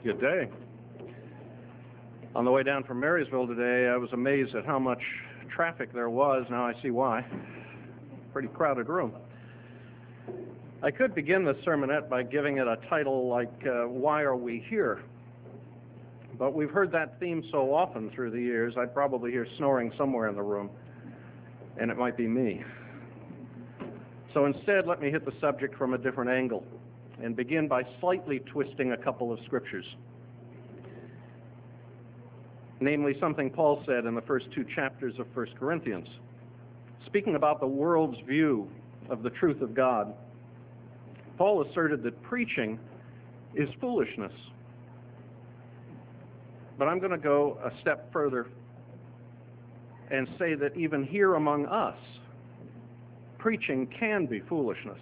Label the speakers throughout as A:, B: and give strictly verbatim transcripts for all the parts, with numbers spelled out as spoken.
A: Good day. On the way down from Marysville today, I was amazed at how much traffic there was. Now I see why. Pretty crowded room. I could begin this sermonette by giving it a title like, uh, Why Are We Here? But we've heard that theme so often through the years, I'd probably hear snoring somewhere in the room, and it might be me. So instead, let me hit the subject from a different angle and begin by slightly twisting a couple of scriptures. Namely, something Paul said in the first two chapters of First Corinthians. Speaking about the world's view of the truth of God, Paul asserted that preaching is foolishness. But I'm going to go a step further and say that even here among us, preaching can be foolishness.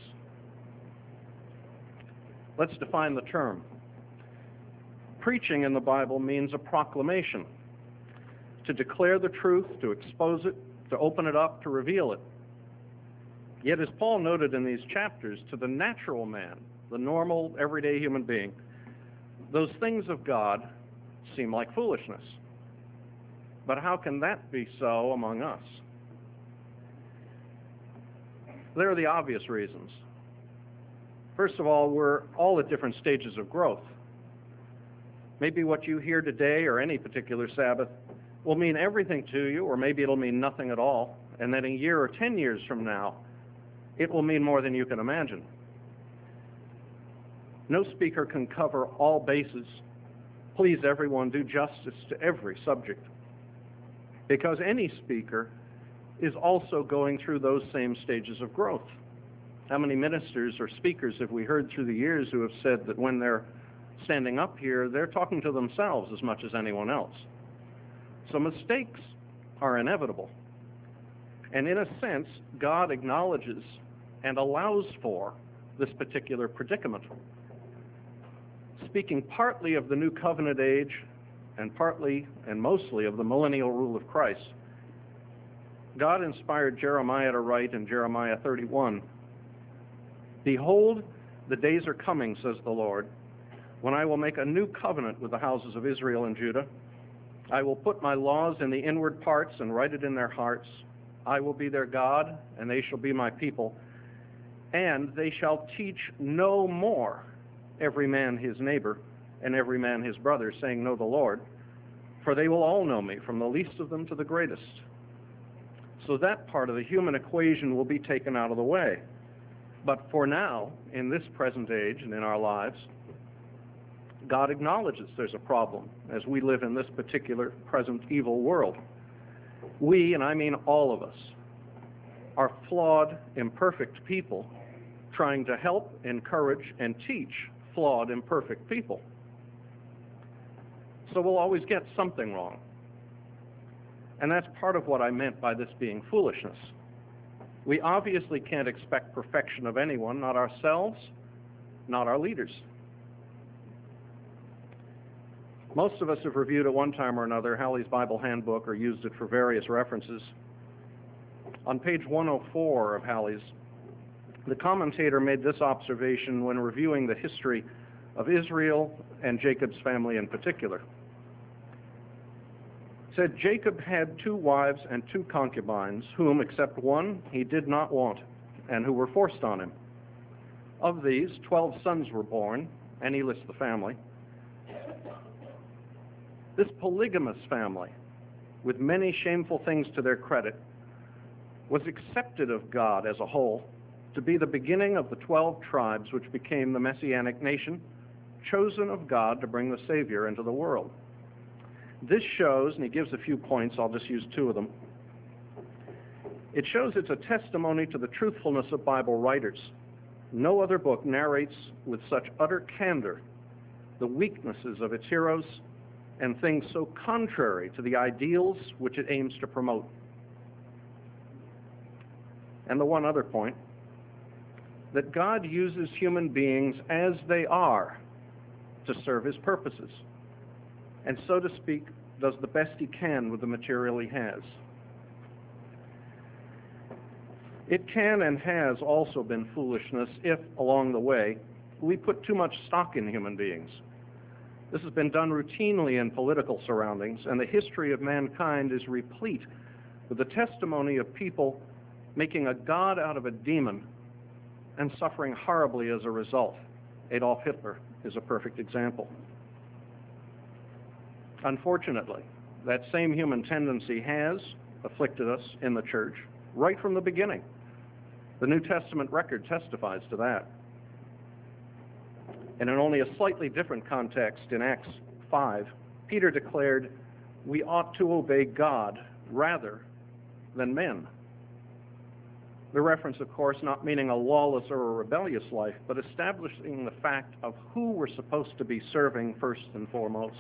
A: Let's define the term. Preaching in the Bible means a proclamation, to declare the truth, to expose it, to open it up, to reveal it. Yet, as Paul noted in these chapters, to the natural man, the normal, everyday human being, those things of God seem like foolishness. But how can that be so among us? There are the obvious reasons. First of all, we're all at different stages of growth. Maybe what you hear today or any particular Sabbath will mean everything to you, or maybe it'll mean nothing at all, and then a year or ten years from now, it will mean more than you can imagine. No speaker can cover all bases, please everyone, do justice to every subject, because any speaker is also going through those same stages of growth. How many ministers or speakers have we heard through the years who have said that when they're standing up here, they're talking to themselves as much as anyone else? So mistakes are inevitable. And in a sense, God acknowledges and allows for this particular predicament. Speaking partly of the New Covenant age and partly and mostly of the millennial rule of Christ, God inspired Jeremiah to write in Jeremiah thirty-one, "Behold, the days are coming, says the Lord, when I will make a new covenant with the houses of Israel and Judah. I will put my laws in the inward parts and write it in their hearts. I will be their God, and they shall be my people. And they shall teach no more every man his neighbor and every man his brother, saying, Know the Lord, for they will all know me, from the least of them to the greatest." So that part of the human equation will be taken out of the way. But for now, in this present age and in our lives, God acknowledges there's a problem as we live in this particular present evil world. We, and I mean all of us, are flawed, imperfect people trying to help, encourage, and teach flawed, imperfect people. So we'll always get something wrong. And that's part of what I meant by this being foolishness. We obviously can't expect perfection of anyone, not ourselves, not our leaders. Most of us have reviewed at one time or another Halley's Bible Handbook or used it for various references. On page one oh four of Halley's, the commentator made this observation when reviewing the history of Israel and Jacob's family in particular. He said, "Jacob had two wives and two concubines, whom, except one, he did not want, and who were forced on him. Of these, twelve sons were born," and he lists the family. "This polygamous family, with many shameful things to their credit, was accepted of God as a whole to be the beginning of the twelve tribes which became the Messianic nation, chosen of God to bring the Savior into the world. This shows," and he gives a few points, I'll just use two of them. "It shows it's a testimony to the truthfulness of Bible writers. No other book narrates with such utter candor the weaknesses of its heroes and things so contrary to the ideals which it aims to promote." And the one other point, that God uses human beings as they are to serve his purposes, and so to speak, does the best he can with the material he has. It can and has also been foolishness if, along the way, we put too much stock in human beings. This has been done routinely in political surroundings, and the history of mankind is replete with the testimony of people making a god out of a demon and suffering horribly as a result. Adolf Hitler is a perfect example. Unfortunately, that same human tendency has afflicted us in the church right from the beginning. The New Testament record testifies to that. And in only a slightly different context, in Acts five, Peter declared, "We ought to obey God rather than men." The reference, of course, not meaning a lawless or a rebellious life, but establishing the fact of who we're supposed to be serving first and foremost.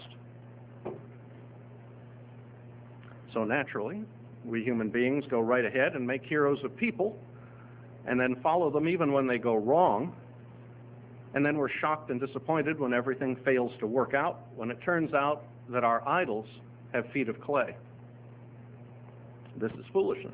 A: So naturally, we human beings go right ahead and make heroes of people, and then follow them even when they go wrong, and then we're shocked and disappointed when everything fails to work out, when it turns out that our idols have feet of clay. This is foolishness.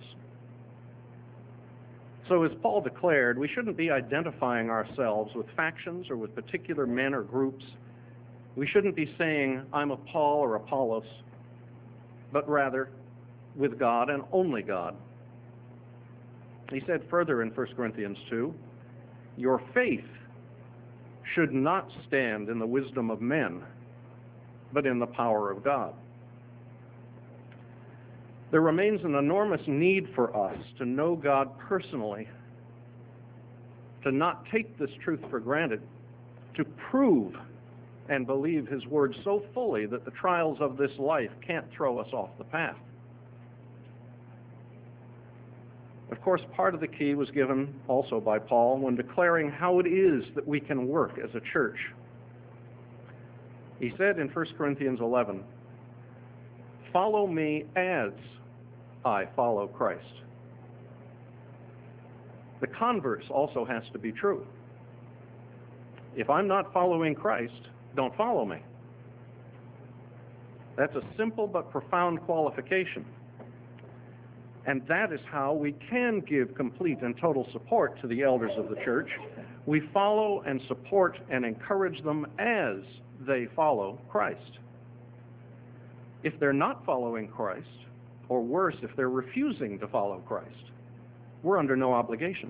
A: So as Paul declared, we shouldn't be identifying ourselves with factions or with particular men or groups. We shouldn't be saying, "I'm a Paul or Apollos," but rather with God and only God. He said further in First Corinthians two, "Your faith should not stand in the wisdom of men, but in the power of God." There remains an enormous need for us to know God personally, to not take this truth for granted, to prove and believe his word so fully that the trials of this life can't throw us off the path. Of course, part of the key was given also by Paul when declaring how it is that we can work as a church. He said in First Corinthians eleven, "Follow me as I follow Christ." The converse also has to be true. If I'm not following Christ, don't follow me. That's a simple but profound qualification. And that is how we can give complete and total support to the elders of the church. We follow and support and encourage them as they follow Christ. If they're not following Christ, or worse, if they're refusing to follow Christ, we're under no obligation.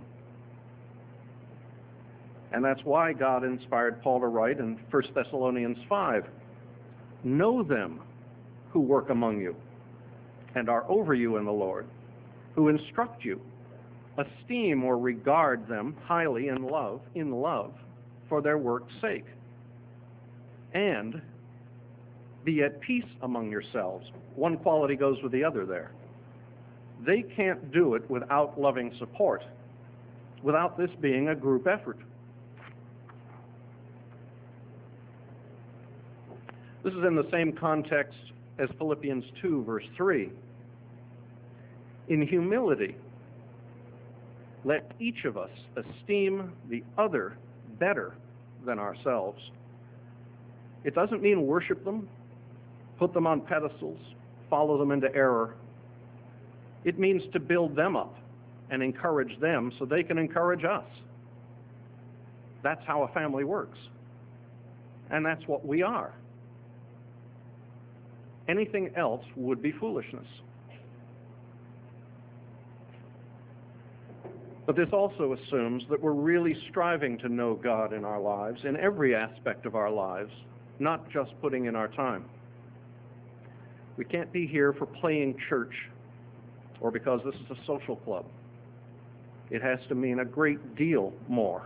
A: And that's why God inspired Paul to write in First Thessalonians five, "Know them who work among you and are over you in the Lord, who instruct you. Esteem or regard them highly in love, in love for their work's sake. And be at peace among yourselves." One quality goes with the other there. They can't do it without loving support, without this being a group effort. This is in the same context as Philippians two, verse three. "In humility, let each of us esteem the other better than ourselves." It doesn't mean worship them, put them on pedestals, follow them into error. It means to build them up and encourage them so they can encourage us. That's how a family works. And that's what we are. Anything else would be foolishness. But this also assumes that we're really striving to know God in our lives, in every aspect of our lives, not just putting in our time. We can't be here for playing church or because this is a social club. It has to mean a great deal more.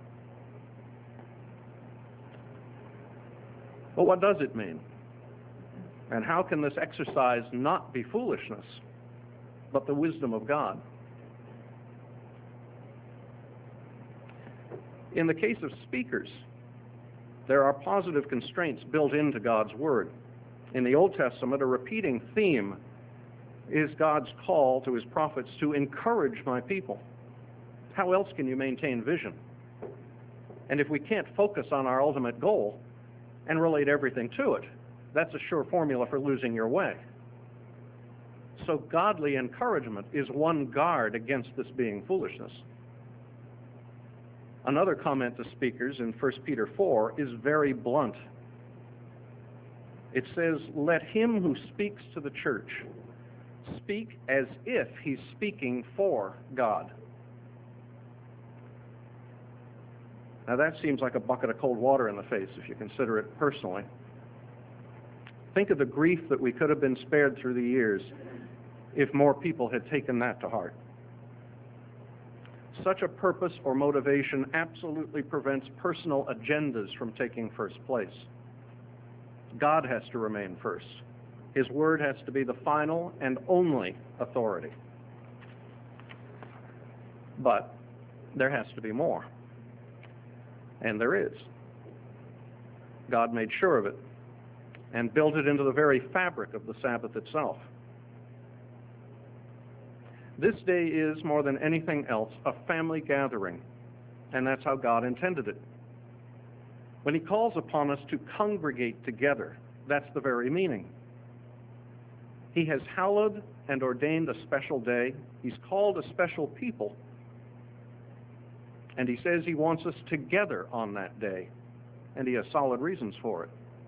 A: But what does it mean? And how can this exercise not be foolishness, but the wisdom of God? In the case of speakers, there are positive constraints built into God's word. In the Old Testament, a repeating theme is God's call to his prophets to encourage my people. How else can you maintain vision? And if we can't focus on our ultimate goal and relate everything to it, that's a sure formula for losing your way. So godly encouragement is one guard against this being foolishness. Another comment to speakers in First Peter four is very blunt. It says, let him who speaks to the church speak as if he's speaking for God. Now that seems like a bucket of cold water in the face if you consider it personally. Think of the grief that we could have been spared through the years if more people had taken that to heart. Such a purpose or motivation absolutely prevents personal agendas from taking first place. God has to remain first. His word has to be the final and only authority. But there has to be more. And there is. God made sure of it and built it into the very fabric of the Sabbath itself. This day is, more than anything else, a family gathering, and that's how God intended it. When he calls upon us to congregate together, that's the very meaning. He has hallowed and ordained a special day. He's called a special people, and he says he wants us together on that day, and he has solid reasons for it.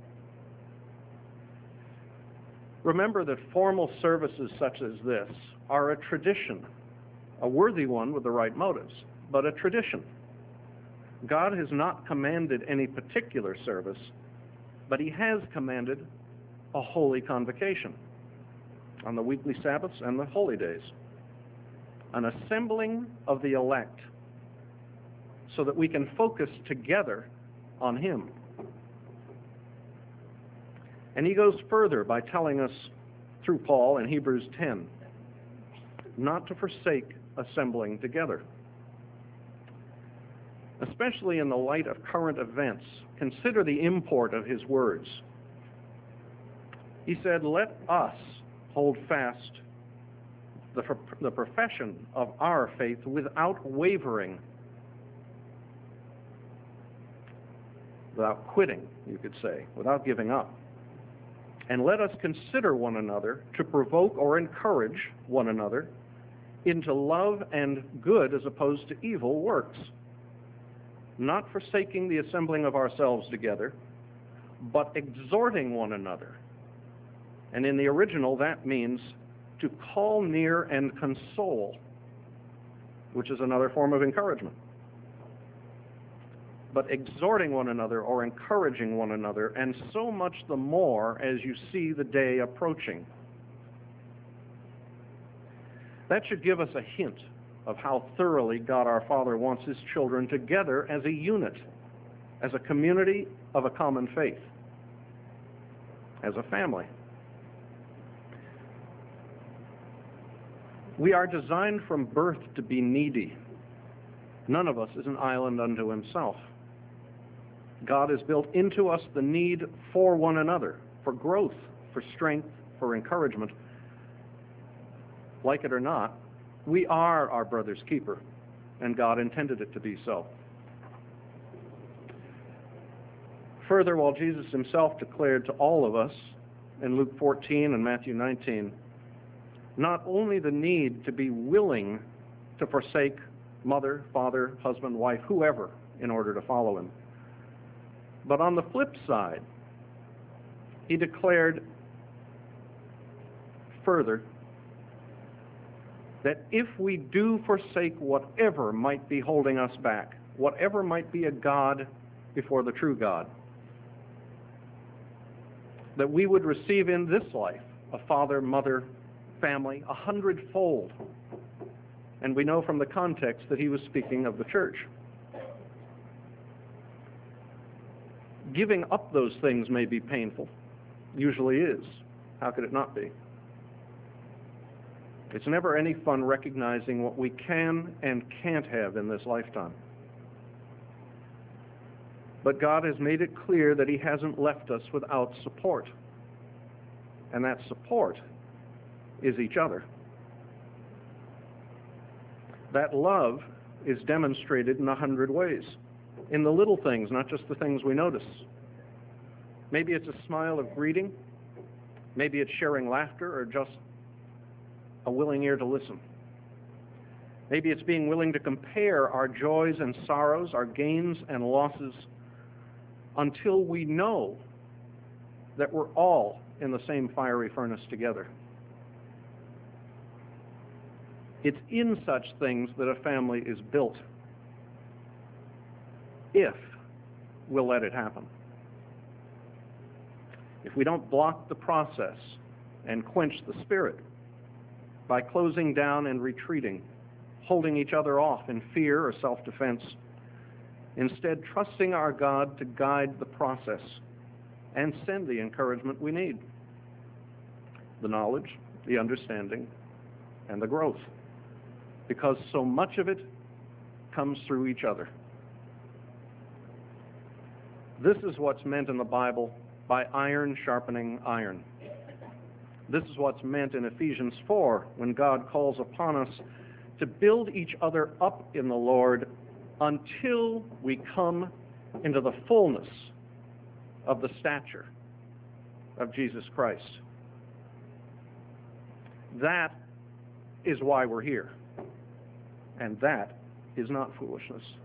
A: Remember that formal services such as this are a tradition, a worthy one with the right motives, but a tradition. God has not commanded any particular service, but he has commanded a holy convocation on the weekly Sabbaths and the holy days, an assembling of the elect so that we can focus together on him. And he goes further by telling us through Paul in Hebrews ten not to forsake assembling together. Especially in the light of current events, consider the import of his words. He said, let us hold fast the, the profession of our faith without wavering, without quitting, you could say, without giving up. And let us consider one another to provoke or encourage one another into love and good as opposed to evil works, not forsaking the assembling of ourselves together, but exhorting one another. And in the original, that means to call near and console, which is another form of encouragement. But exhorting one another or encouraging one another, and so much the more as you see the day approaching. That should give us a hint of how thoroughly God our Father wants his children together as a unit, as a community of a common faith, as a family. We are designed from birth to be needy. None of us is an island unto himself. God has built into us the need for one another, for growth, for strength, for encouragement. Like it or not, we are our brother's keeper, and God intended it to be so. Further, while Jesus himself declared to all of us in Luke fourteen and Matthew nineteen, not only the need to be willing to forsake mother, father, husband, wife, whoever, in order to follow him, but on the flip side, he declared further that if we do forsake whatever might be holding us back, whatever might be a God before the true God, that we would receive in this life a father, mother, family, a hundredfold. And we know from the context that he was speaking of the church. Giving up those things may be painful, usually is. How could it not be? It's never any fun recognizing what we can and can't have in this lifetime. But God has made it clear that he hasn't left us without support. And that support is each other. That love is demonstrated in a hundred ways. In the little things, not just the things we notice. Maybe it's a smile of greeting. Maybe it's sharing laughter or just a willing ear to listen. Maybe it's being willing to compare our joys and sorrows, our gains and losses, until we know that we're all in the same fiery furnace together. It's in such things that a family is built, if we'll let it happen. If we don't block the process and quench the spirit by closing down and retreating, holding each other off in fear or self-defense, instead trusting our God to guide the process and send the encouragement we need, the knowledge, the understanding, and the growth, because so much of it comes through each other. This is what's meant in the Bible by iron sharpening iron. This is what's meant in Ephesians four when God calls upon us to build each other up in the Lord until we come into the fullness of the stature of Jesus Christ. That is why we're here, and that is not foolishness.